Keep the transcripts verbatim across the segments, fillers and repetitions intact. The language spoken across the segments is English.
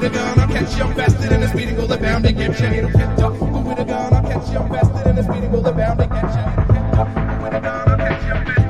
a gun, I'll catch you, I'm faster than a speeding bullet, bound to get you. With a gun, I'll catch you, I'm faster than a speeding bullet, bound to get you. With a gun, I'll catch you, I'm faster than a speeding bullet.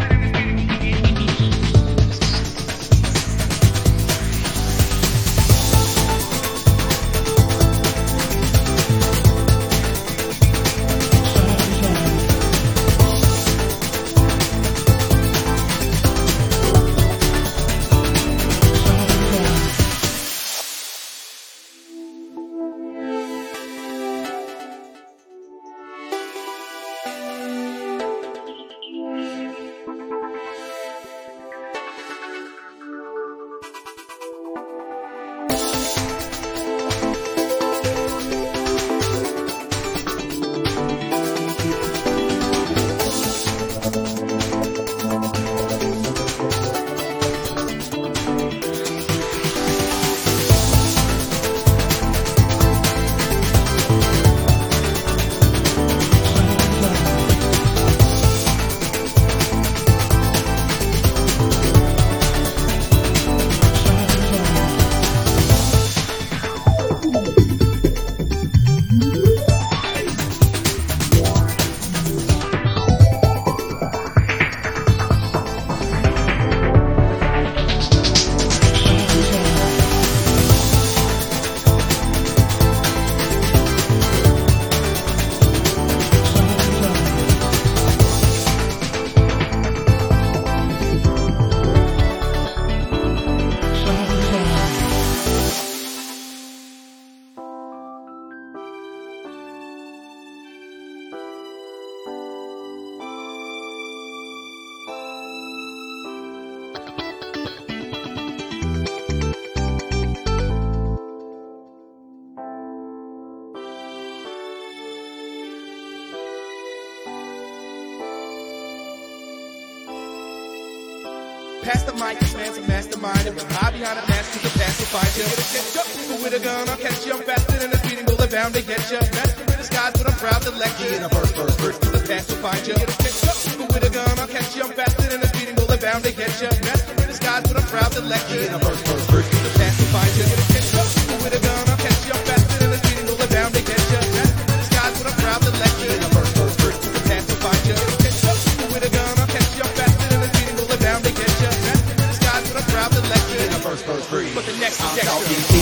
Pass the mic, this man's a mastermind, and we'll hide behind a mask to the pacify you. With a gun, I'll catch you, I'm faster than a speeding bullet, bound to get you. Master in disguise, but I'm proud to let you. In a verse, verse, verse to the pacify you. With a gun, I'll catch you, I'm faster than a speeding bullet, bound to get you. Master in disguise, but I'm proud to let you. In a verse, verse, verse to the pacify you. With a gun, I'll catch you, I'm faster than a speeding bullet, bound to get you. Master in disguise, but I'm proud to let you. In a verse, verse, verse to the pacify you. With a gun, I'll catch you, I'm faster than a speeding bullet, bound to get you. But the next is extra.